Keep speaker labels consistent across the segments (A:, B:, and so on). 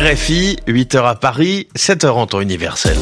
A: RFI, 8h à Paris, 7h en temps universel.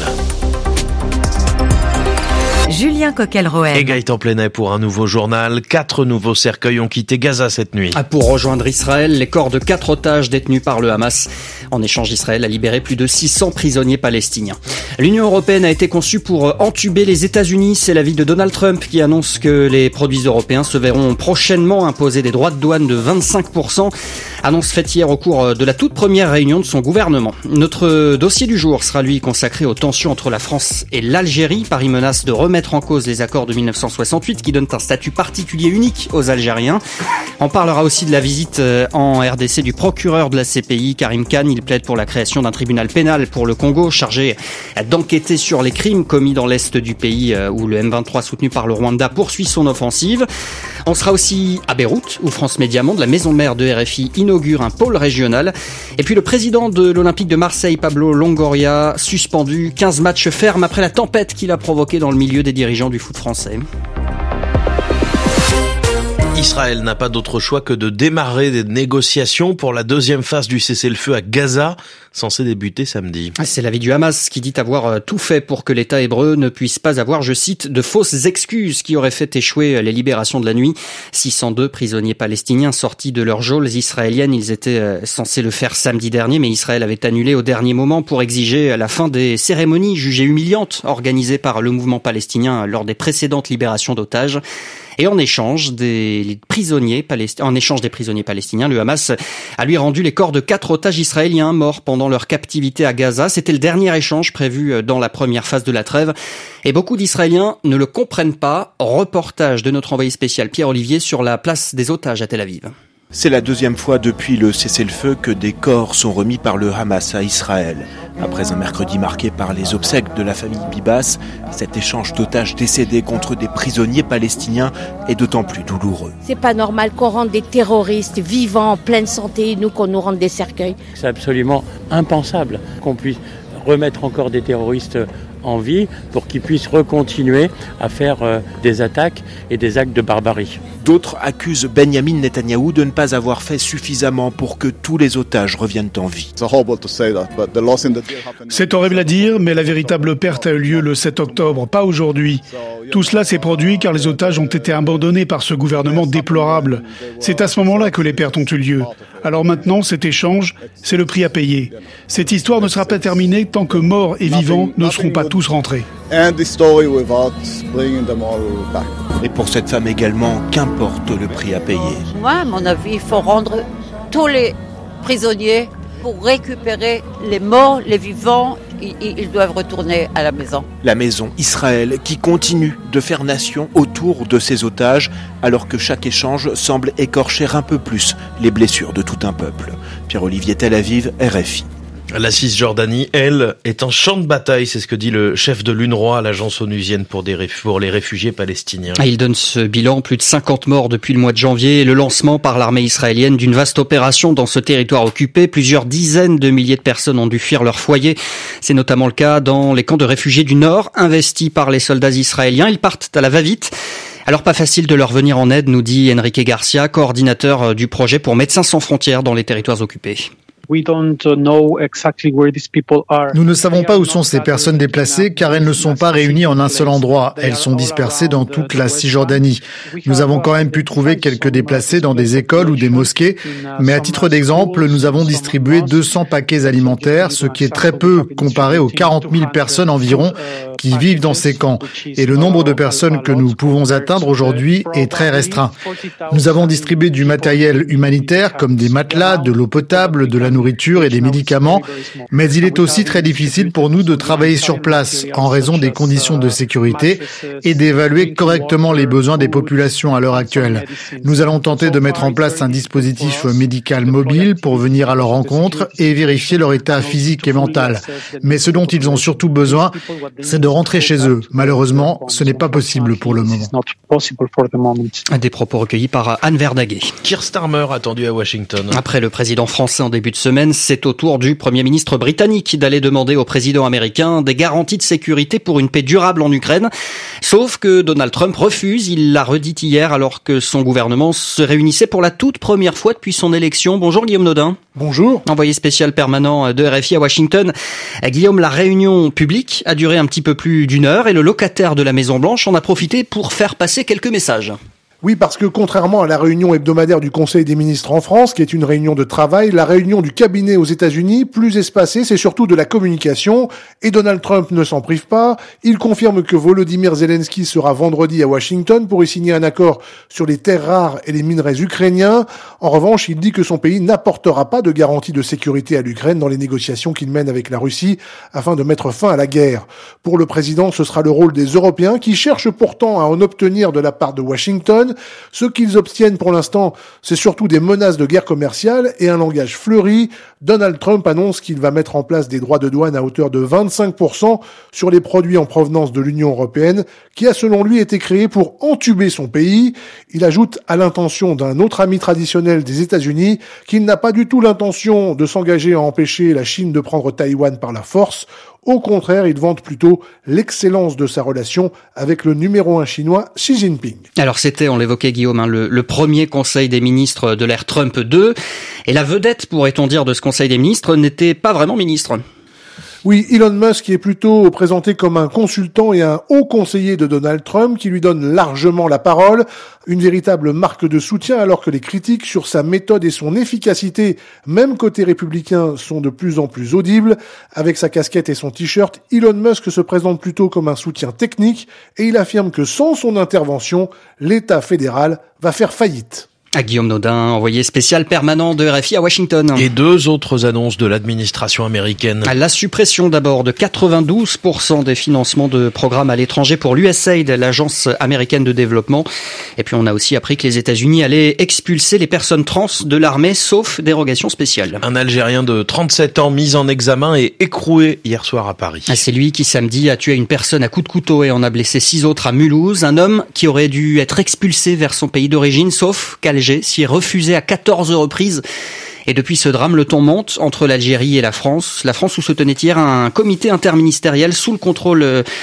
B: Julien Coquel-Rohem
A: Et Gaëtan Plenet pour un nouveau journal. 4 nouveaux cercueils ont quitté Gaza cette nuit.
C: Pour rejoindre Israël, les corps de 4 otages détenus par le Hamas. En échange, Israël a libéré plus de 600 prisonniers palestiniens. L'Union européenne a été conçue pour entuber les États-Unis. C'est l'avis de Donald Trump qui annonce que les produits européens se verront prochainement imposer des droits de douane de 25%. Annonce faite hier au cours de la toute première réunion de son gouvernement. Notre dossier du jour sera lui consacré aux tensions entre la France et l'Algérie. Paris menace de remettre en cause les accords de 1968 qui donnent un statut particulier unique aux Algériens. On parlera aussi de la visite en RDC du procureur de la CPI, Karim Khan. Il plaide pour la création d'un tribunal pénal pour le Congo chargé d'enquêter sur les crimes commis dans l'est du pays où le M23 soutenu par le Rwanda poursuit son offensive. On sera aussi à Beyrouth où France Média Monde, la maison mère de RFI, inaugure un pôle régional. Et puis le président de l'Olympique de Marseille, Pablo Longoria, suspendu 15 matchs fermes après la tempête qu'il a provoquée dans le milieu des dirigeants du foot français.
A: Israël n'a pas d'autre choix que de démarrer des négociations pour la deuxième phase du cessez-le-feu à Gaza, censé débuter samedi.
C: C'est l'avis du Hamas qui dit avoir tout fait pour que l'État hébreu ne puisse pas avoir, je cite, de fausses excuses qui auraient fait échouer les libérations de la nuit. 602 prisonniers palestiniens sortis de leurs geôles israéliennes, ils étaient censés le faire samedi dernier, mais Israël avait annulé au dernier moment pour exiger la fin des cérémonies jugées humiliantes organisées par le mouvement palestinien lors des précédentes libérations d'otages. Et en échange des prisonniers palestiniens, le Hamas a lui rendu les corps de 4 otages israéliens morts pendant leur captivité à Gaza. C'était le dernier échange prévu dans la première phase de la trêve. Et beaucoup d'Israéliens ne le comprennent pas. Reportage de notre envoyé spécial Pierre Olivier sur la place des otages à Tel Aviv.
D: C'est la deuxième fois depuis le cessez-le-feu que des corps sont remis par le Hamas à Israël. Après un mercredi marqué par les obsèques de la famille Bibas, cet échange d'otages décédés contre des prisonniers palestiniens est d'autant plus douloureux.
E: C'est pas normal qu'on rende des terroristes vivants, en pleine santé, et nous qu'on nous rende des cercueils.
F: C'est absolument impensable qu'on puisse remettre encore des terroristes en vie pour qu'ils puissent recontinuer à faire des attaques et des actes de barbarie.
D: D'autres accusent Benjamin Netanyahou de ne pas avoir fait suffisamment pour que tous les otages reviennent en vie.
G: C'est horrible à dire, mais la véritable perte a eu lieu le 7 octobre, pas aujourd'hui. Tout cela s'est produit car les otages ont été abandonnés par ce gouvernement déplorable. C'est à ce moment-là que les pertes ont eu lieu. Alors maintenant, cet échange, c'est le prix à payer. Cette histoire ne sera pas terminée tant que morts et vivants ne seront pas tous rentrés.
D: Et pour cette femme également, qu'importe le prix à payer.
H: Moi, à mon avis, il faut rendre tous les prisonniers pour récupérer les morts, les vivants. Ils doivent retourner à la maison.
D: La maison Israël qui continue de faire nation autour de ses otages alors que chaque échange semble écorcher un peu plus les blessures de tout un peuple. Pierre-Olivier, Tel Aviv, RFI.
A: La Cisjordanie, elle, est un champ de bataille, c'est ce que dit le chef de l'UNRWA, l'agence onusienne pour les réfugiés palestiniens.
C: Il donne ce bilan, plus de 50 morts depuis le mois de janvier et le lancement par l'armée israélienne d'une vaste opération dans ce territoire occupé. Plusieurs dizaines de milliers de personnes ont dû fuir leur foyer. C'est notamment le cas dans les camps de réfugiés du Nord, investis par les soldats israéliens. Ils partent à la va-vite. Alors pas facile de leur venir en aide, nous dit Enrique Garcia, coordinateur du projet pour Médecins sans frontières dans les territoires occupés.
I: Nous ne savons pas où sont ces personnes déplacées car elles ne sont pas réunies en un seul endroit. Elles sont dispersées dans toute la Cisjordanie. Nous avons quand même pu trouver quelques déplacés dans des écoles ou des mosquées, mais à titre d'exemple, nous avons distribué 200 paquets alimentaires, ce qui est très peu comparé aux 40 000 personnes environ qui vivent dans ces camps. Et le nombre de personnes que nous pouvons atteindre aujourd'hui est très restreint. Nous avons distribué du matériel humanitaire comme des matelas, de l'eau potable, de la nourriture et des médicaments, mais il est aussi très difficile pour nous de travailler sur place en raison des conditions de sécurité et d'évaluer correctement les besoins des populations à l'heure actuelle. Nous allons tenter de mettre en place un dispositif médical mobile pour venir à leur rencontre et vérifier leur état physique et mental. Mais ce dont ils ont surtout besoin, c'est de rentrer chez eux. Malheureusement, ce n'est pas possible pour le moment.
C: Des propos recueillis par Anne Verdaguet.
A: Keir Starmer attendu à Washington.
C: Après le président français en début de semaine, c'est au tour du Premier ministre britannique d'aller demander au président américain des garanties de sécurité pour une paix durable en Ukraine. Sauf que Donald Trump refuse, il l'a redit hier alors que son gouvernement se réunissait pour la toute première fois depuis son élection. Bonjour Guillaume Nodin.
J: Bonjour.
C: Envoyé spécial permanent de RFI à Washington. Guillaume, la réunion publique a duré un petit peu plus d'une heure et le locataire de la Maison-Blanche en a profité pour faire passer quelques messages.
J: Oui, parce que contrairement à la réunion hebdomadaire du Conseil des ministres en France, qui est une réunion de travail, la réunion du cabinet aux États-Unis, plus espacée, c'est surtout de la communication. Et Donald Trump ne s'en prive pas. Il confirme que Volodymyr Zelensky sera vendredi à Washington pour y signer un accord sur les terres rares et les minerais ukrainiens. En revanche, il dit que son pays n'apportera pas de garantie de sécurité à l'Ukraine dans les négociations qu'il mène avec la Russie afin de mettre fin à la guerre. Pour le président, ce sera le rôle des Européens qui cherchent pourtant à en obtenir de la part de Washington. Ce qu'ils obtiennent pour l'instant, c'est surtout des menaces de guerre commerciale et un langage fleuri. Donald Trump annonce qu'il va mettre en place des droits de douane à hauteur de 25% sur les produits en provenance de l'Union européenne, qui a selon lui été créé pour entuber son pays. Il ajoute à l'intention d'un autre ami traditionnel des États-Unis qu'il n'a pas du tout l'intention de s'engager à empêcher la Chine de prendre Taïwan par la force. Au contraire, il vante plutôt l'excellence de sa relation avec le numéro 1 chinois Xi Jinping.
C: Alors c'était, on l'évoquait Guillaume, le premier conseil des ministres de l'ère Trump 2. Et la vedette, pourrait-on dire, de ce conseil des ministres n'était pas vraiment ministre.
J: Oui, Elon Musk est plutôt présenté comme un consultant et un haut conseiller de Donald Trump qui lui donne largement la parole, une véritable marque de soutien alors que les critiques sur sa méthode et son efficacité, même côté républicain, sont de plus en plus audibles. Avec sa casquette et son t-shirt, Elon Musk se présente plutôt comme un soutien technique et il affirme que sans son intervention, l'État fédéral va faire faillite.
C: À Guillaume Nodin, envoyé spécial permanent de RFI à Washington.
A: Et deux autres annonces de l'administration américaine.
C: La suppression d'abord de 92% des financements de programmes à l'étranger pour l'USAID, l'agence américaine de développement. Et puis on a aussi appris que les États-Unis allaient expulser les personnes trans de l'armée, sauf dérogation spéciale.
A: Un Algérien de 37 ans mis en examen et écroué hier soir à Paris.
C: C'est lui qui samedi a tué une personne à coups de couteau et en a blessé 6 autres à Mulhouse. Un homme qui aurait dû être expulsé vers son pays d'origine, sauf qu'Alger s'y est refusé à 14 reprises. Et depuis ce drame, le ton monte entre l'Algérie et la France. La France où se tenait hier un comité interministériel sur le contrôle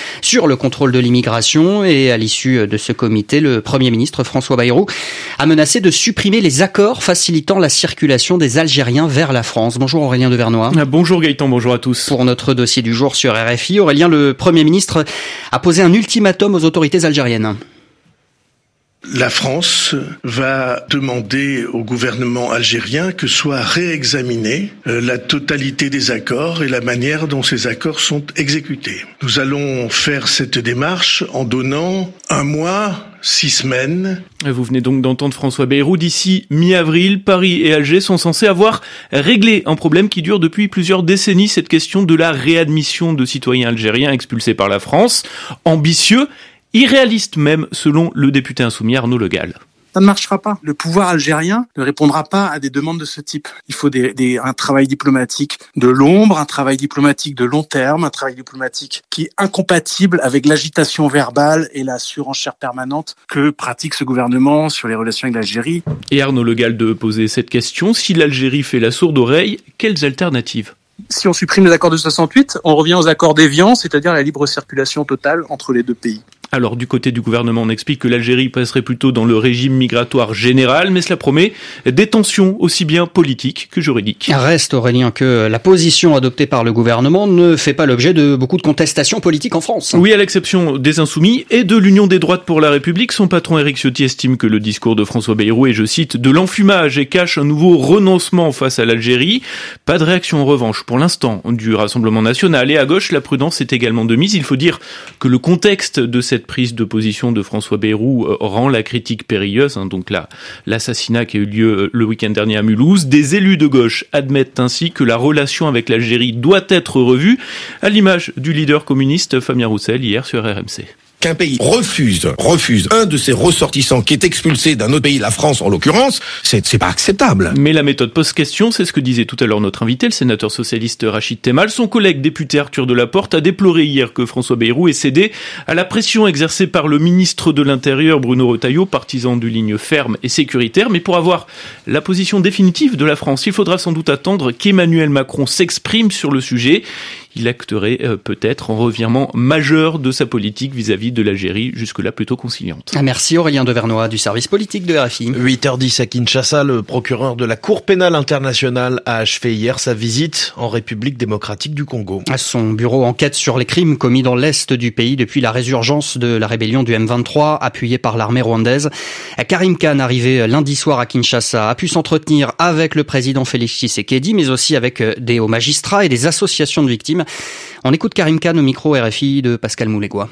C: de l'immigration. Et à l'issue de ce comité, le Premier ministre François Bayrou a menacé de supprimer les accords facilitant la circulation des Algériens vers la France. Bonjour Aurélien Devernois.
K: Bonjour Gaëtan, bonjour à tous.
C: Pour notre dossier du jour sur RFI, Aurélien, le Premier ministre a posé un ultimatum aux autorités algériennes.
L: La France va demander au gouvernement algérien que soit réexaminée la totalité des accords et la manière dont ces accords sont exécutés. Nous allons faire cette démarche en donnant 1 mois, 6 semaines.
K: Vous venez donc d'entendre François Bayrou. D'ici mi-avril, Paris et Alger sont censés avoir réglé un problème qui dure depuis plusieurs décennies, cette question de la réadmission de citoyens algériens expulsés par la France. Ambitieux, irréaliste même, selon le député insoumis Arnaud Le Gall.
M: Ça ne marchera pas. Le pouvoir algérien ne répondra pas à des demandes de ce type. Il faut un travail diplomatique de l'ombre, un travail diplomatique de long terme, un travail diplomatique qui est incompatible avec l'agitation verbale et la surenchère permanente que pratique ce gouvernement sur les relations avec l'Algérie.
K: Et Arnaud Le Gall de poser cette question, si l'Algérie fait la sourde oreille, quelles alternatives ?
M: Si on supprime les accords de 68, on revient aux accords d'Évian, c'est-à-dire la libre circulation totale entre les deux pays.
K: Alors du côté du gouvernement, on explique que l'Algérie passerait plutôt dans le régime migratoire général, mais cela promet des tensions aussi bien politiques que juridiques.
C: Reste Aurélien que la position adoptée par le gouvernement ne fait pas l'objet de beaucoup de contestations politiques en France.
K: Oui, à l'exception des Insoumis et de l'Union des droites pour la République, son patron Éric Ciotti estime que le discours de François Bayrou est, je cite, de l'enfumage et cache un nouveau renoncement face à l'Algérie. Pas de réaction en revanche pour l'instant du Rassemblement national. Et à gauche, la prudence est également de mise. Il faut dire que le contexte de cette prise de position de François Bayrou rend la critique périlleuse. Donc là, l'assassinat qui a eu lieu le week-end dernier à Mulhouse. Des élus de gauche admettent ainsi que la relation avec l'Algérie doit être revue, à l'image du leader communiste Fabien Roussel hier sur RMC.
N: Qu'un pays refuse un de ses ressortissants qui est expulsé d'un autre pays, la France en l'occurrence, c'est pas acceptable.
K: Mais la méthode pose question, c'est ce que disait tout à l'heure notre invité, le sénateur socialiste Rachid Temal. Son collègue député Arthur Delaporte a déploré hier que François Bayrou ait cédé à la pression exercée par le ministre de l'Intérieur Bruno Retailleau, partisan d'une ligne ferme et sécuritaire. Mais pour avoir la position définitive de la France, il faudra sans doute attendre qu'Emmanuel Macron s'exprime sur le sujet. Il acterait peut-être un revirement majeur de sa politique vis-à-vis de l'Algérie, jusque-là plutôt conciliante.
C: Merci Aurélien Devernois du service politique de RFI.
A: 8h10 à Kinshasa, le procureur de la Cour pénale internationale a achevé hier sa visite en République démocratique du Congo.
C: Son bureau enquête sur les crimes commis dans l'est du pays depuis la résurgence de la rébellion du M23, appuyée par l'armée rwandaise. Karim Khan, arrivé lundi soir à Kinshasa, a pu s'entretenir avec le président Félix Tshisekedi, mais aussi avec des hauts magistrats et des associations de victimes. On écoute Karim Khan au micro RFI de Pascal Moulégois.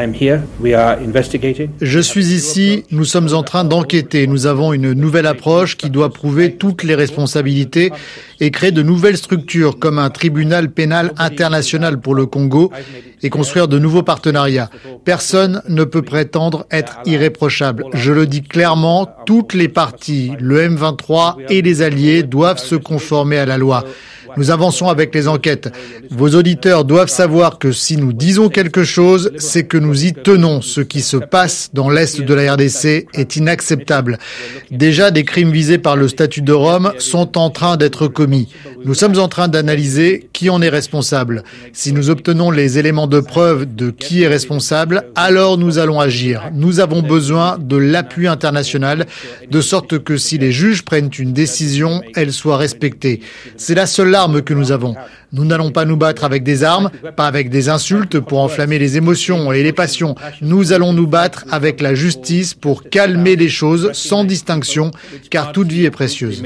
I: Je suis ici, nous sommes en train d'enquêter. Nous avons une nouvelle approche qui doit prouver toutes les responsabilités et créer de nouvelles structures comme un tribunal pénal international pour le Congo et construire de nouveaux partenariats. Personne ne peut prétendre être irréprochable. Je le dis clairement, toutes les parties, le M23 et les alliés doivent se conformer à la loi. Nous avançons avec les enquêtes. Vos auditeurs doivent savoir que si nous disons quelque chose, c'est que nous y tenons. Ce qui se passe dans l'Est de la RDC est inacceptable. Déjà, des crimes visés par le statut de Rome sont en train d'être commis. Nous sommes en train d'analyser qui en est responsable. Si nous obtenons les éléments de preuve de qui est responsable, alors nous allons agir. Nous avons besoin de l'appui international, de sorte que si les juges prennent une décision, elle soit respectée. C'est la seule arme que nous avons. Nous n'allons pas nous battre avec des armes, pas avec des insultes pour enflammer les émotions et les passions. Nous allons nous battre avec la justice pour calmer les choses sans distinction, car toute vie est précieuse.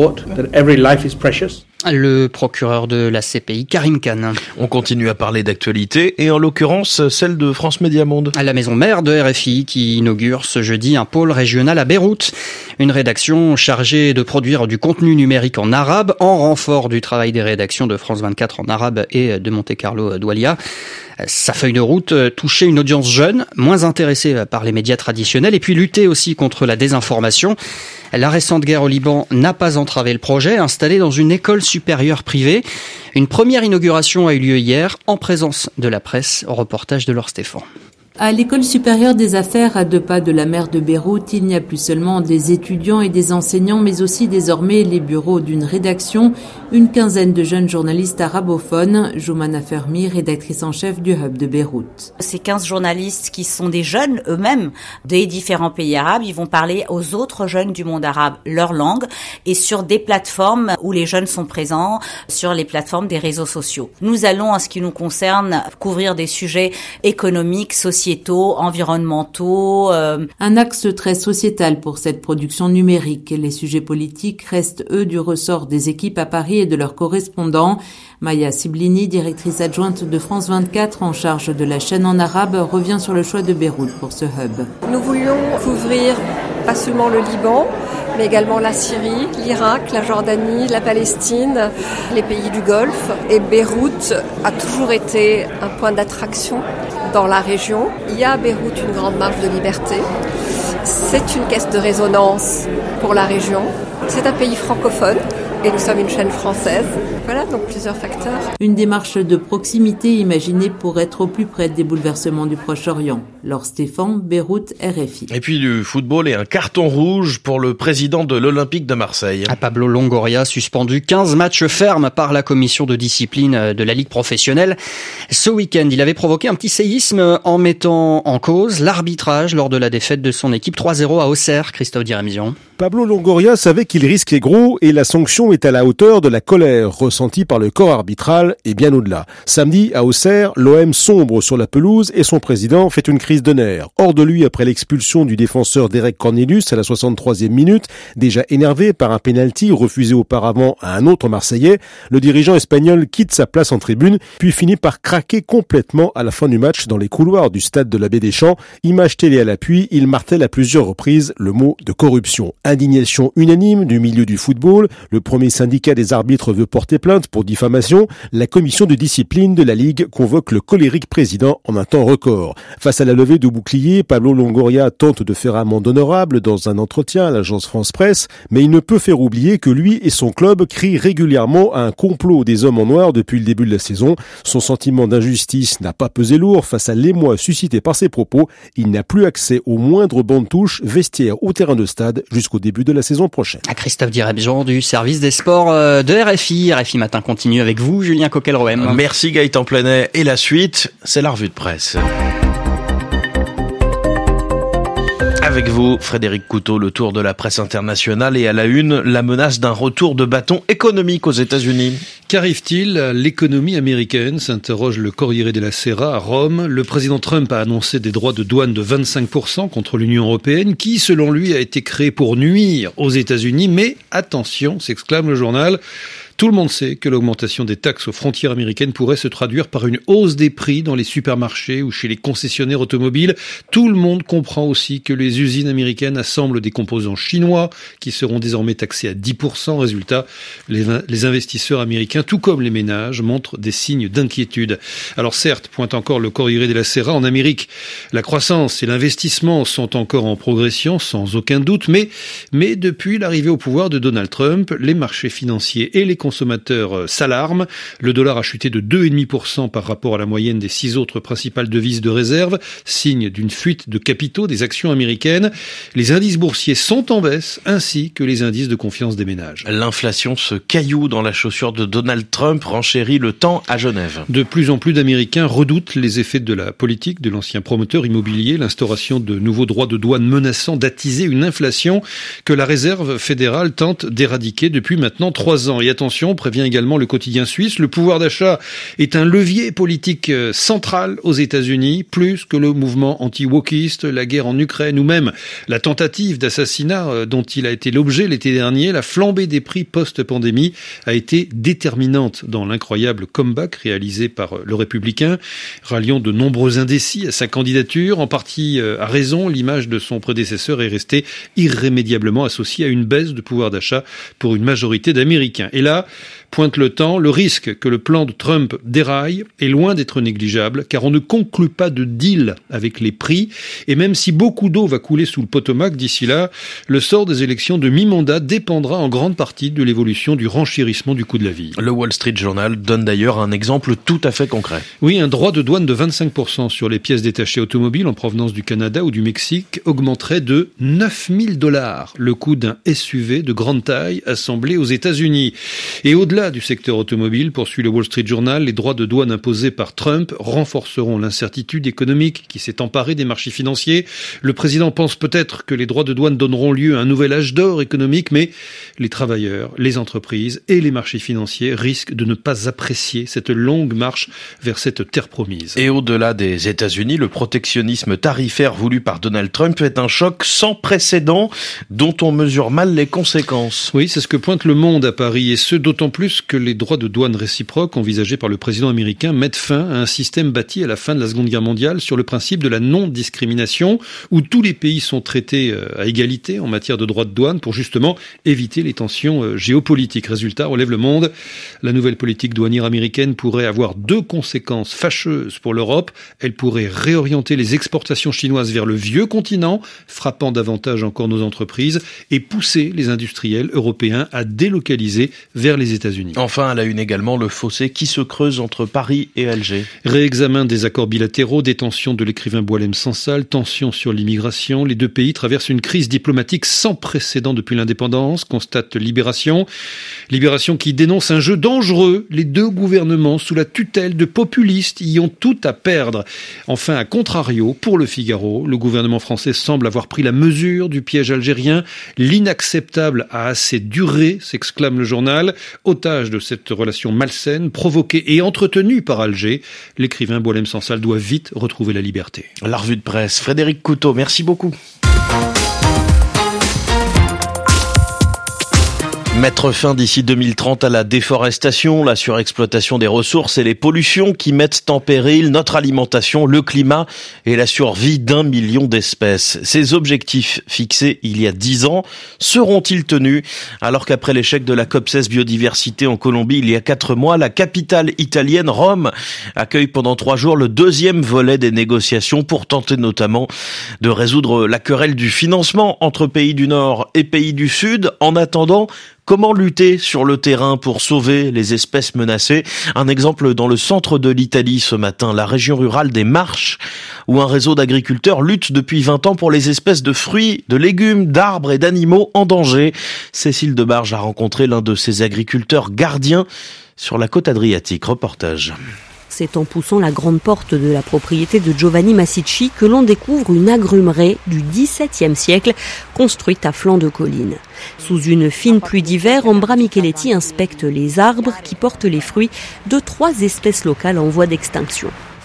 C: Le procureur de la CPI, Karim Khan.
A: On continue à parler d'actualité et en l'occurrence celle de France Média Monde.
C: La maison mère de RFI qui inaugure ce jeudi un pôle régional à Beyrouth. Une rédaction chargée de produire du contenu numérique en arabe en renfort du travail des rédactions de France 24 en arabe et de Monte Carlo Doualiya. Sa feuille de route, toucher une audience jeune, moins intéressée par les médias traditionnels et puis lutter aussi contre la désinformation. La récente guerre au Liban n'a pas entravé le projet, installé dans une école supérieure privée. Une première inauguration a eu lieu hier en présence de la presse. Reportage de Laure Stéphane.
O: À l'école supérieure des affaires, à 2 pas de la mer de Beyrouth, il n'y a plus seulement des étudiants et des enseignants, mais aussi désormais les bureaux d'une rédaction, une quinzaine de jeunes journalistes arabophones. Joumana Fermi, rédactrice en chef du Hub de Beyrouth.
P: Ces 15 journalistes qui sont des jeunes eux-mêmes des différents pays arabes, ils vont parler aux autres jeunes du monde arabe leur langue et sur des plateformes où les jeunes sont présents, sur les plateformes des réseaux sociaux. Nous allons, en ce qui nous concerne, couvrir des sujets économiques, sociétaux, environnementaux.
O: Un axe très sociétal pour cette production numérique. Les sujets politiques restent, eux, du ressort des équipes à Paris et de leurs correspondants. Maya Siblini, directrice adjointe de France 24 en charge de la chaîne en arabe, revient sur le choix de Beyrouth pour ce hub.
Q: Nous voulions couvrir pas seulement le Liban, mais également la Syrie, l'Irak, la Jordanie, la Palestine, les pays du Golfe. Et Beyrouth a toujours été un point d'attraction dans la région. Il y a à Beyrouth une grande marge de liberté. C'est une caisse de résonance pour la région. C'est un pays francophone et nous sommes une chaîne française. Voilà, donc plusieurs facteurs.
O: Une démarche de proximité imaginée pour être au plus près des bouleversements du Proche-Orient. Laure Stéphane, Beyrouth, RFI.
A: Et puis du football et un carton rouge pour le président de l'Olympique de Marseille.
C: Pablo Longoria, suspendu 15 matchs fermes par la commission de discipline de la Ligue professionnelle. Ce week-end, il avait provoqué un petit séisme en mettant en cause l'arbitrage lors de la défaite de son équipe 3-0 à Auxerre. Christophe Diramizian.
R: Pablo Longoria savait qu'il risquait gros et la sanction est à la hauteur de la colère ressentie par le corps arbitral et bien au-delà. Samedi, à Auxerre, l'OM sombre sur la pelouse et son président fait une crise de nerfs. Hors de lui après l'expulsion du défenseur Derek Cornelius à la 63e minute, déjà énervé par un pénalty refusé auparavant à un autre Marseillais, le dirigeant espagnol quitte sa place en tribune, puis finit par craquer complètement à la fin du match dans les couloirs du stade de la Baie-des-Champs. Image télé à l'appui, il martèle à plusieurs reprises le mot de corruption. Indignation unanime du milieu du football. Le premier premier syndicat des arbitres veut porter plainte pour diffamation. La commission de discipline de la Ligue convoque le colérique président en un temps record. Face à la levée de boucliers, Pablo Longoria tente de faire amende honorable dans un entretien à l'agence France Presse, mais il ne peut faire oublier que lui et son club crient régulièrement à un complot des hommes en noir depuis le début de la saison. Son sentiment d'injustice n'a pas pesé lourd face à l'émoi suscité par ses propos. Il n'a plus accès au moindre banc de touche, vestiaire ou terrain de stade jusqu'au début de la saison prochaine.
C: À Christophe Dirabjan du service des sports de RFI. RFI Matin continue avec vous, Julien Coquel-Roem.
A: Merci Gaëtan Plenet. Et la suite, c'est la revue de presse. Avec vous, Frédéric Couteau, le tour de la presse internationale et à la une, la menace d'un retour de bâton économique aux États-Unis.
S: Qu'arrive-t-il à l'économie américaine, s'interroge le Corriere della Sera à Rome. Le président Trump a annoncé des droits de douane de 25% contre l'Union européenne, qui, selon lui, a été créé pour nuire aux États-Unis. Mais attention, s'exclame le journal. Tout le monde sait que l'augmentation des taxes aux frontières américaines pourrait se traduire par une hausse des prix dans les supermarchés ou chez les concessionnaires automobiles. Tout le monde comprend aussi que les usines américaines assemblent des composants chinois qui seront désormais taxés à 10%. Résultat, les investisseurs américains, tout comme les ménages, montrent des signes d'inquiétude. Alors certes, pointe encore le Corriere della Sera, en Amérique, la croissance et l'investissement sont encore en progression, sans aucun doute, mais depuis l'arrivée au pouvoir de Donald Trump, les marchés financiers et les consommateurs s'alarment. Le dollar a chuté de 2,5% par rapport à la moyenne des 6 autres principales devises de réserve, signe d'une fuite de capitaux des actions américaines. Les indices boursiers sont en baisse, ainsi que les indices de confiance des ménages.
A: L'inflation, ce caillou dans la chaussure de Donald Trump, renchérit le temps à Genève.
S: De plus en plus d'Américains redoutent les effets de la politique de l'ancien promoteur immobilier, l'instauration de nouveaux droits de douane menaçant d'attiser une inflation que la Réserve fédérale tente d'éradiquer depuis maintenant 3 ans. Et attention, prévient également le quotidien suisse, le pouvoir d'achat est un levier politique central aux États-Unis, plus que le mouvement anti-wokiste, la guerre en Ukraine ou même la tentative d'assassinat dont il a été l'objet l'été dernier. La flambée des prix post-pandémie a été déterminante dans l'incroyable comeback réalisé par le républicain, ralliant de nombreux indécis à sa candidature. En partie à raison, l'image de son prédécesseur est restée irrémédiablement associée à une baisse de pouvoir d'achat pour une majorité d'Américains. Et là, pointe le temps, le risque que le plan de Trump déraille est loin d'être négligeable, car on ne conclut pas de deal avec les prix, et même si beaucoup d'eau va couler sous le Potomac d'ici là, le sort des élections de mi-mandat dépendra en grande partie de l'évolution du renchérissement du coût de la vie.
A: Le Wall Street Journal donne d'ailleurs un exemple tout à fait concret.
S: Oui, un droit de douane de 25% sur les pièces détachées automobiles en provenance du Canada ou du Mexique augmenterait de $9,000 le coût d'un SUV de grande taille assemblé aux États-Unis. Et au-delà du secteur automobile, poursuit le Wall Street Journal, les droits de douane imposés par Trump renforceront l'incertitude économique qui s'est emparée des marchés financiers. Le président pense peut-être que les droits de douane donneront lieu à un nouvel âge d'or économique, mais les travailleurs, les entreprises et les marchés financiers risquent de ne pas apprécier cette longue marche vers cette terre promise.
A: Et au-delà des États-Unis, le protectionnisme tarifaire voulu par Donald Trump est un choc sans précédent dont on mesure mal les conséquences.
S: Oui, c'est ce que pointe Le Monde à Paris, et ce d'autant plus que les droits de douane réciproques envisagés par le président américain mettent fin à un système bâti à la fin de la Seconde Guerre mondiale sur le principe de la non-discrimination, où tous les pays sont traités à égalité en matière de droits de douane pour justement éviter les tensions géopolitiques. Résultat, relève Le Monde, la nouvelle politique douanière américaine pourrait avoir 2 conséquences fâcheuses pour l'Europe. Elle pourrait réorienter les exportations chinoises vers le vieux continent, frappant davantage encore nos entreprises, et pousser les industriels européens à délocaliser vers les États-Unis.
A: Enfin, à la une également, le fossé qui se creuse entre Paris et Alger.
S: Réexamen des accords bilatéraux, détention de l'écrivain Boualem Sansal, tension sur l'immigration. Les 2 pays traversent une crise diplomatique sans précédent depuis l'indépendance, constate Libération. Libération qui dénonce un jeu dangereux. Les 2 gouvernements, sous la tutelle de populistes, y ont tout à perdre. Enfin, à contrario, pour Le Figaro, le gouvernement français semble avoir pris la mesure du piège algérien. L'inacceptable a assez duré, s'exclame le journal. Otage de cette relation malsaine, provoquée et entretenue par Alger, l'écrivain Boualem Sansal doit vite retrouver la liberté.
A: La revue de presse, Frédéric Couteau, merci beaucoup. Mettre fin d'ici 2030 à la déforestation, la surexploitation des ressources et les pollutions qui mettent en péril notre alimentation, le climat et la survie d'1 million d'espèces. Ces objectifs fixés il y a 10 ans seront-ils tenus alors qu'après l'échec de la COP16 biodiversité en Colombie il y a 4 mois, la capitale italienne Rome accueille pendant 3 jours le deuxième volet des négociations pour tenter notamment de résoudre la querelle du financement entre pays du Nord et pays du Sud. En attendant, comment lutter sur le terrain pour sauver les espèces menacées? Un exemple dans le centre de l'Italie ce matin, la région rurale des Marches, où un réseau d'agriculteurs lutte depuis 20 ans pour les espèces de fruits, de légumes, d'arbres et d'animaux en danger. Cécile Debarge a rencontré l'un de ces agriculteurs gardiens sur la côte adriatique. Reportage.
T: C'est en poussant la grande porte de la propriété de Giovanni Massicci que l'on découvre une agrumerie du XVIIe siècle construite à flanc de colline. Sous une fine pluie d'hiver, Ambra Micheletti inspecte les arbres qui portent les fruits de 3 espèces locales en voie d'extinction.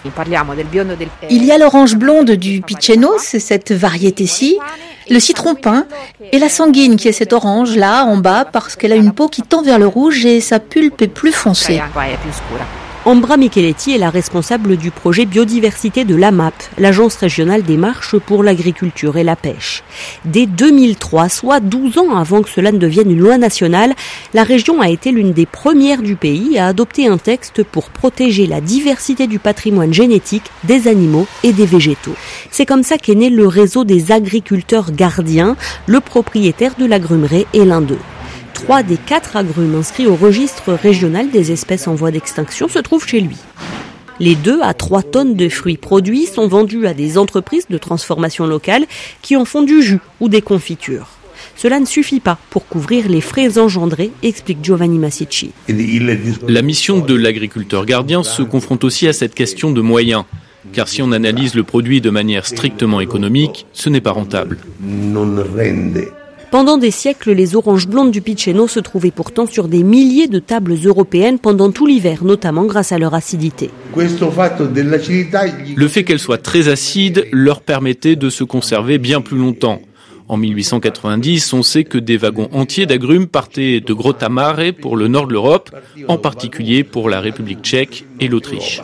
U: Il y a l'orange blonde du Piceno, c'est cette variété-ci, le citron peint et la sanguine qui est cette orange là en bas parce qu'elle a une peau qui tend vers le rouge et sa pulpe est plus foncée.
T: Ambra Micheletti est la responsable du projet biodiversité de l'AMAP, l'Agence régionale des Marches pour l'agriculture et la pêche. Dès 2003, soit 12 ans avant que cela ne devienne une loi nationale, la région a été l'une des premières du pays à adopter un texte pour protéger la diversité du patrimoine génétique des animaux et des végétaux. C'est comme ça qu'est né le réseau des agriculteurs gardiens. Le propriétaire de l'agrumerie est l'un d'eux. 3 des 4 agrumes inscrits au registre régional des espèces en voie d'extinction se trouvent chez lui. Les 2 à 3 tonnes de fruits produits sont vendus à des entreprises de transformation locale qui en font du jus ou des confitures. Cela ne suffit pas pour couvrir les frais engendrés, explique Giovanni Massicci.
K: La mission de l'agriculteur gardien se confronte aussi à cette question de moyens. Car si on analyse le produit de manière strictement économique, ce n'est pas rentable.
T: Pendant des siècles, les oranges blondes du Piceno se trouvaient pourtant sur des milliers de tables européennes pendant tout l'hiver, notamment grâce à leur acidité.
K: Le fait qu'elles soient très acides leur permettait de se conserver bien plus longtemps. En 1890, on sait que des wagons entiers d'agrumes partaient de Grotta Mare pour le nord de l'Europe, en particulier pour la République tchèque et l'Autriche.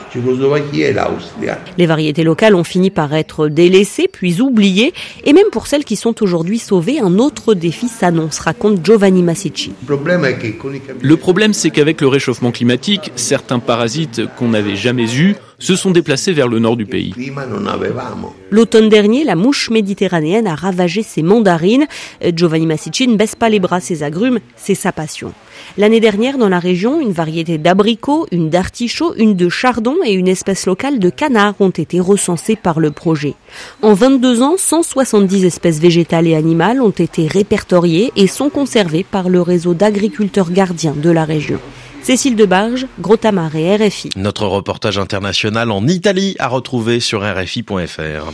T: Les variétés locales ont fini par être délaissées puis oubliées, et même pour celles qui sont aujourd'hui sauvées, un autre défi s'annonce, raconte Giovanni Massicci.
K: Le problème, c'est qu'avec le réchauffement climatique, certains parasites qu'on n'avait jamais eus se sont déplacés vers le nord du pays.
T: L'automne dernier, la mouche méditerranéenne a ravagé ses mandarines. Giovanni Massicci ne baisse pas les bras, ses agrumes, c'est sa passion. L'année dernière, dans la région, une variété d'abricots, une d'artichaut, une de chardon et une espèce locale de canard ont été recensées par le projet. En 22 ans, 170 espèces végétales et animales ont été répertoriées et sont conservées par le réseau d'agriculteurs gardiens de la région. Cécile Debarge, Grotta Mare, RFI.
A: Notre reportage international en Italie à retrouver sur RFI.fr.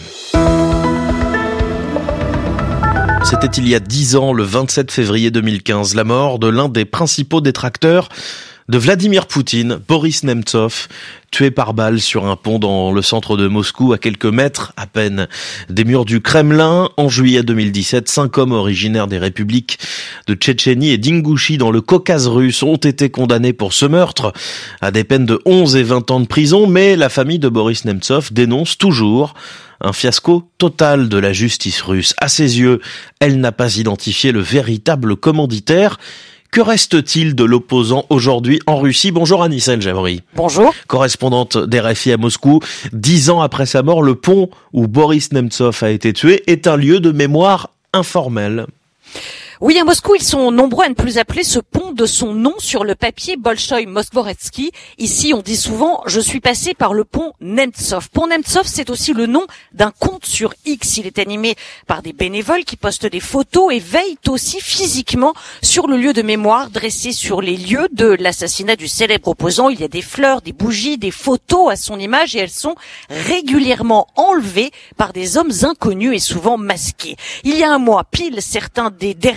A: C'était il y a 10 ans, le 27 février 2015, la mort de l'un des principaux détracteurs de Vladimir Poutine, Boris Nemtsov, tué par balle sur un pont dans le centre de Moscou, à quelques mètres à peine des murs du Kremlin. En juillet 2017, 5 hommes originaires des républiques de Tchétchénie et d'Ingouchie dans le Caucase russe ont été condamnés pour ce meurtre à des peines de 11 et 20 ans de prison, mais la famille de Boris Nemtsov dénonce toujours un fiasco total de la justice russe. À ses yeux, elle n'a pas identifié le véritable commanditaire. Que reste-t-il de l'opposant aujourd'hui en Russie? Bonjour Anissa El Jaouri.
V: Bonjour.
A: Correspondante d'RFI à Moscou. 10 ans après sa mort, le pont où Boris Nemtsov a été tué est un lieu de mémoire informel.
V: Oui, à Moscou, ils sont nombreux à ne plus appeler ce pont de son nom sur le papier Bolchoï Moskvoretsky. Ici, on dit souvent « Je suis passé par le pont Nemtsov ». Pont Nemtsov, c'est aussi le nom d'un compte sur X. Il est animé par des bénévoles qui postent des photos et veillent aussi physiquement sur le lieu de mémoire dressé sur les lieux de l'assassinat du célèbre opposant. Il y a des fleurs, des bougies, des photos à son image et elles sont régulièrement enlevées par des hommes inconnus et souvent masqués. Il y a un mois, pile, certains des derniers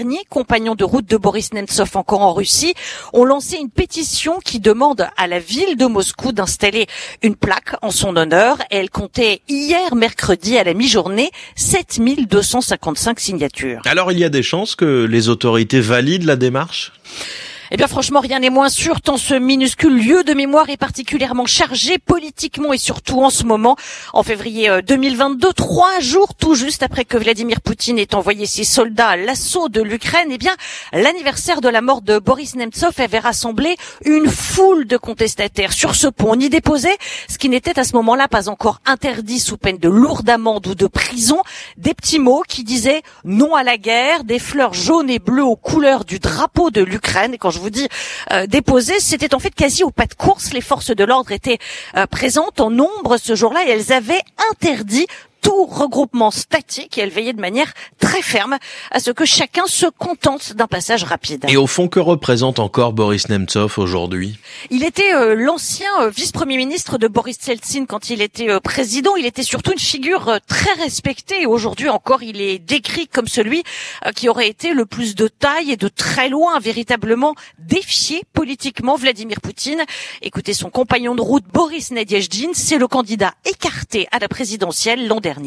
V: Navalny, compagnon de route de Boris Nemtsov encore en Russie, ont lancé une pétition qui demande à la ville de Moscou d'installer une plaque en son honneur. Et elle comptait hier mercredi à la mi-journée 7255 signatures.
A: Alors il y a des chances que les autorités valident la démarche ?
V: Eh bien franchement, rien n'est moins sûr tant ce minuscule lieu de mémoire est particulièrement chargé politiquement et surtout en ce moment. En février 2022, 3 jours tout juste après que Vladimir Poutine ait envoyé ses soldats à l'assaut de l'Ukraine, eh bien l'anniversaire de la mort de Boris Nemtsov avait rassemblé une foule de contestataires sur ce pont. On y déposait ce qui n'était à ce moment-là pas encore interdit sous peine de lourde amende ou de prison, des petits mots qui disaient non à la guerre, des fleurs jaunes et bleues aux couleurs du drapeau de l'Ukraine. Et quand je vous dis déposé, c'était en fait quasi au pas de course. Les forces de l'ordre étaient présentes en nombre ce jour-là et elles avaient interdit tout regroupement statique et elle veillait de manière très ferme à ce que chacun se contente d'un passage rapide.
A: Et au fond, que représente encore Boris Nemtsov aujourd'hui ?
V: Il était l'ancien vice-premier ministre de Boris Yeltsin quand il était président. Il était surtout une figure très respectée et aujourd'hui encore il est décrit comme celui qui aurait été le plus de taille et de très loin véritablement défié politiquement Vladimir Poutine. Écoutez, son compagnon de route Boris Nadezhdin, c'est le candidat écarté à la présidentielle l'an dernier.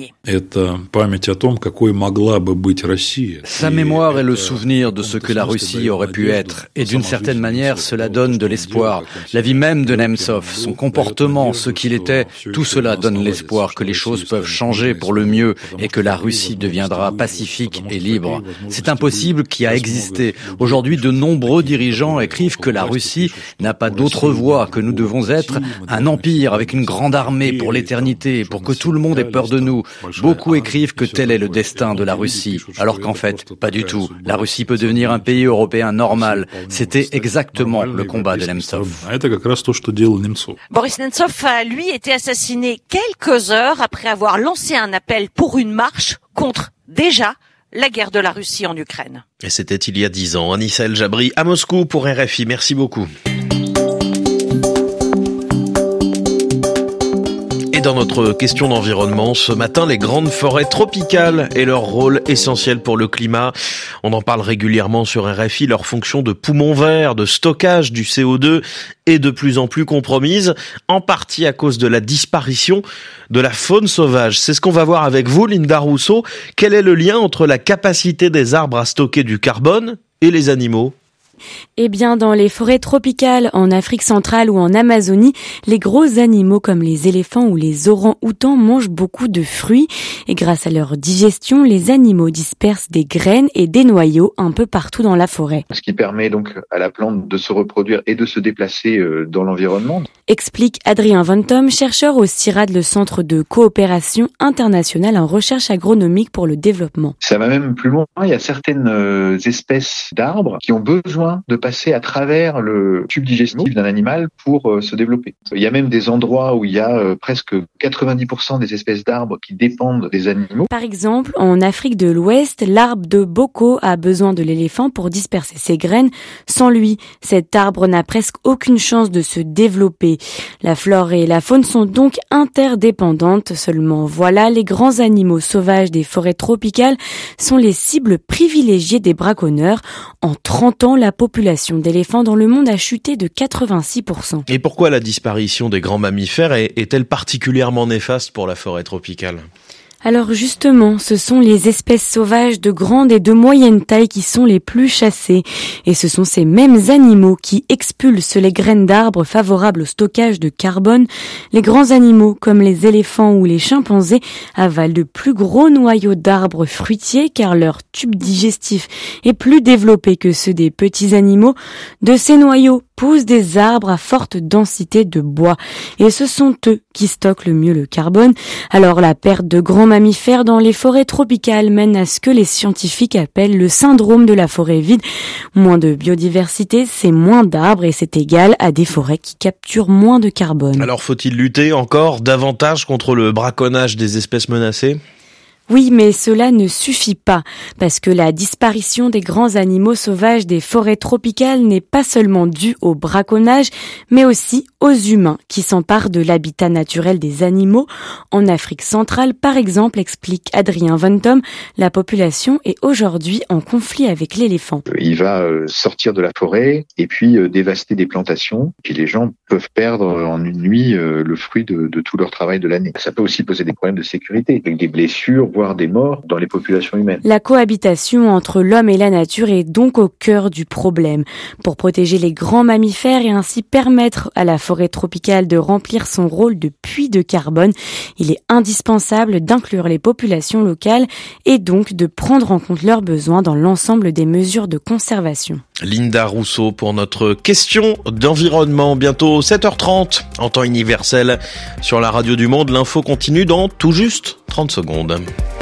B: Sa mémoire est le souvenir de ce que la Russie aurait pu être. Et d'une certaine manière, cela donne de l'espoir. La vie même de Nemtsov, son comportement, ce qu'il était, tout cela donne l'espoir que les choses peuvent changer pour le mieux et que la Russie deviendra pacifique et libre. C'est un possible qui a existé. Aujourd'hui, de nombreux dirigeants écrivent que la Russie n'a pas d'autre voie, que nous devons être un empire avec une grande armée pour l'éternité, pour que tout le monde ait peur de nous. Beaucoup écrivent que tel est le destin de la Russie, alors qu'en fait, pas du tout. La Russie peut devenir un pays européen normal. C'était exactement le combat de Nemtsov.
V: Boris Nemtsov a, lui, été assassiné quelques heures après avoir lancé un appel pour une marche contre, déjà, la guerre de la Russie en Ukraine.
A: Et c'était il y a 10 ans. Anissa El Jabri à Moscou pour RFI. Merci beaucoup. Dans notre question d'environnement, ce matin, les grandes forêts tropicales et leur rôle essentiel pour le climat. On en parle régulièrement sur RFI. Leur fonction de poumon vert, de stockage du CO2 est de plus en plus compromise, en partie à cause de la disparition de la faune sauvage. C'est ce qu'on va voir avec vous, Linda Rousseau. Quel est le lien entre la capacité des arbres à stocker du carbone et les animaux ?
E: Eh bien, dans les forêts tropicales, en Afrique centrale ou en Amazonie, les gros animaux comme les éléphants ou les orang-outans mangent beaucoup de fruits et grâce à leur digestion, les animaux dispersent des graines et des noyaux un peu partout dans la forêt.
W: Ce qui permet donc à la plante de se reproduire et de se déplacer dans l'environnement.
E: Explique Adrien Ventom, chercheur au CIRAD, le Centre de coopération internationale en recherche agronomique pour le développement.
W: Ça va même plus loin. Il y a certaines espèces d'arbres qui ont besoin de passer à travers le tube digestif d'un animal pour se développer. Il y a même des endroits où il y a presque 90% des espèces d'arbres qui dépendent des animaux.
E: Par exemple, en Afrique de l'Ouest, l'arbre de Boko a besoin de l'éléphant pour disperser ses graines. Sans lui, cet arbre n'a presque aucune chance de se développer. La flore et la faune sont donc interdépendantes. Seulement, voilà, les grands animaux sauvages des forêts tropicales sont les cibles privilégiées des braconneurs. En 30 ans, la population d'éléphants dans le monde a chuté de 86%.
A: Et pourquoi la disparition des grands mammifères est-elle particulièrement néfaste pour la forêt tropicale ?
E: Alors justement, ce sont les espèces sauvages de grande et de moyenne taille qui sont les plus chassées. Et ce sont ces mêmes animaux qui expulsent les graines d'arbres favorables au stockage de carbone. Les grands animaux, comme les éléphants ou les chimpanzés, avalent de plus gros noyaux d'arbres fruitiers car leur tube digestif est plus développé que ceux des petits animaux. De ces noyaux poussent des arbres à forte densité de bois. Et ce sont eux qui stockent le mieux le carbone. Alors la perte de grands mammifères dans les forêts tropicales mène à ce que les scientifiques appellent le syndrome de la forêt vide. Moins de biodiversité, c'est moins d'arbres et c'est égal à des forêts qui capturent moins de carbone.
A: Alors faut-il lutter encore davantage contre le braconnage des espèces menacées ?
E: Oui, mais cela ne suffit pas, parce que la disparition des grands animaux sauvages des forêts tropicales n'est pas seulement due au braconnage, mais aussi aux humains qui s'emparent de l'habitat naturel des animaux. En Afrique centrale, par exemple, explique Adrien Ventom, la population est aujourd'hui en conflit avec l'éléphant.
W: Il va sortir de la forêt et puis dévaster des plantations. Puis les gens peuvent perdre en une nuit le fruit de tout leur travail de l'année. Ça peut aussi poser des problèmes de sécurité, avec des blessures, voire des morts dans les populations humaines.
E: La cohabitation entre l'homme et la nature est donc au cœur du problème. Pour protéger les grands mammifères et ainsi permettre à la forêt tropicale de remplir son rôle de puits de carbone, il est indispensable d'inclure les populations locales et donc de prendre en compte leurs besoins dans l'ensemble des mesures de conservation.
A: Linda Rousseau pour notre question d'environnement. Bientôt 7h30 en temps universel sur la radio du Monde. L'info continue dans tout juste 30 secondes.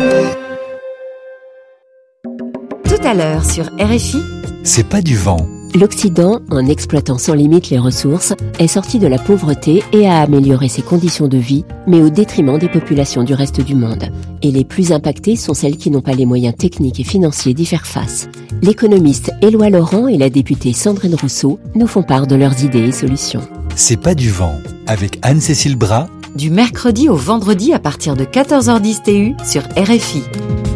F: Tout à l'heure sur RFI.
G: C'est pas du vent.
F: L'Occident, en exploitant sans limite les ressources, est sorti de la pauvreté et a amélioré ses conditions de vie, mais au détriment des populations du reste du monde. Et les plus impactées sont celles qui n'ont pas les moyens techniques et financiers d'y faire face. L'économiste Éloi Laurent et la députée Sandrine Rousseau nous font part de leurs idées et solutions.
G: C'est pas du vent, avec Anne-Cécile Bras.
F: Du mercredi au vendredi à partir de 14h10 TU sur RFI.